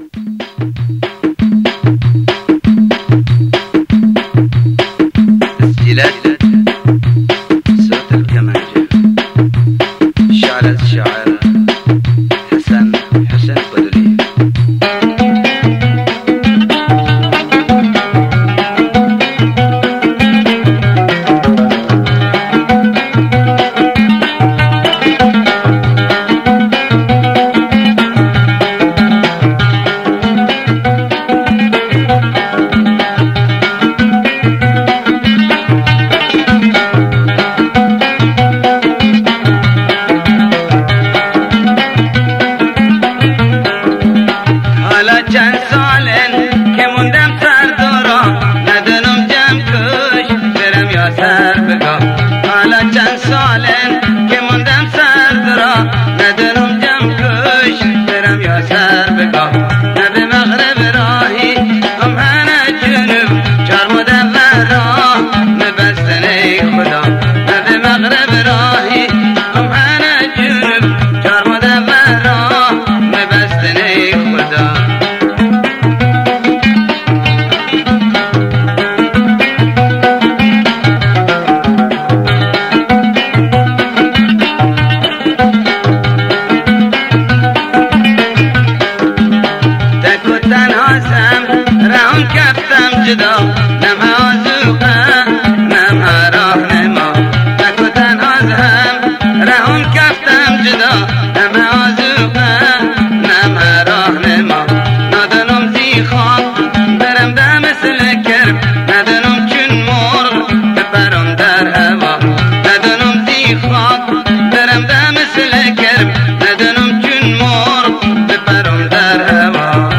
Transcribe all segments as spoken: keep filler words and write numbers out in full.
تسجيلات صوت الكمانجة. شعر الشاعر حسن حسن بدري. چند سالن که موندم سر دورا ندونم جمع کش برم یا سر بگاه. حالا چند سالن که موندم سر دورا ندونم جمع کش برم یا سر بگاه. نه به مغرب راهی هم هنه جنوب چار مدور راه مبستن ای خدا. نه به مغرب راهی هم هنه جنوب چار مدور راه مبستن ای خدا. راه کفتم جدا نم آزوقه نم راهنما. تک و تنها هم راه کفتم جدا نم آزوقه نم راهنما. ندانم زی خواب برم ده مثل کرم ندانم چون مرغ بپرم در هوا. ندانم زی خواب برم ده مثل کرم ندانم چون مرغ بپرم در هوا.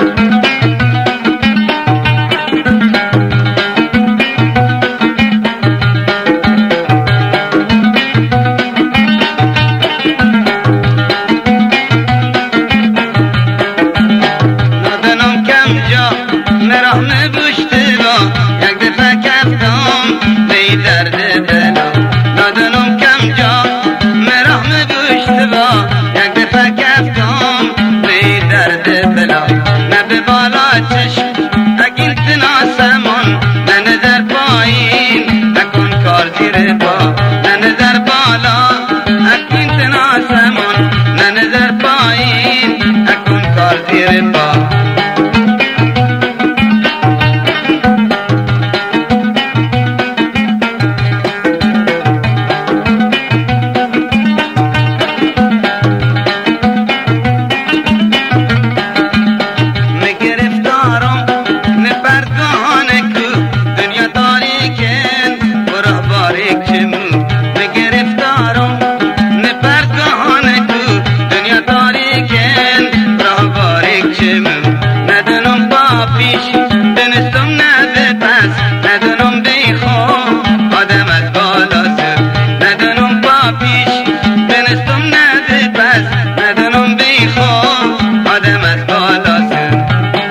مرا نبوشته با یک دفعه کفتم بی درد بلا. ندانم کم جا مرا نبوشته با یک دفعه کفتم بی درد بلا. نه به بالا چشم اگین تناسمون نه نظر پایین نکن کار زیر پا. نه نظر بالا اگین تناسمون نه نظر پایین نکن کار زیر پا. ندانم با پیش دنستم نه به پس ندانم بی خواب آدم از بالا سر. ندانم با پیش دنستم نه به پس ندانم بی خواب آدم از بالا سر.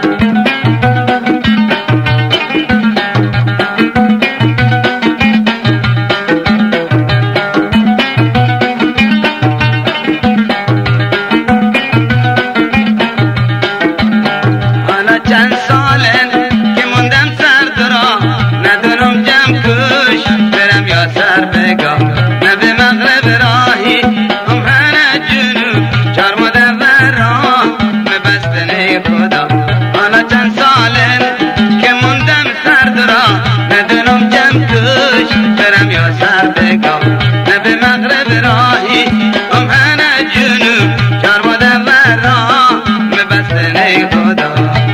چند سالن که موندم سر درا ندونم جمع کش برم یا سر بگاه. نه به مغرب راهی هم هنه جنوب چار مدور راه مبستن ای خدا. حالا چند سالن که موندم سر درا ندونم جمع کش برم یا سر بگاه. نه به مغرب راهی هم هنه جنوب چار مدور راه مبستن ای خدا.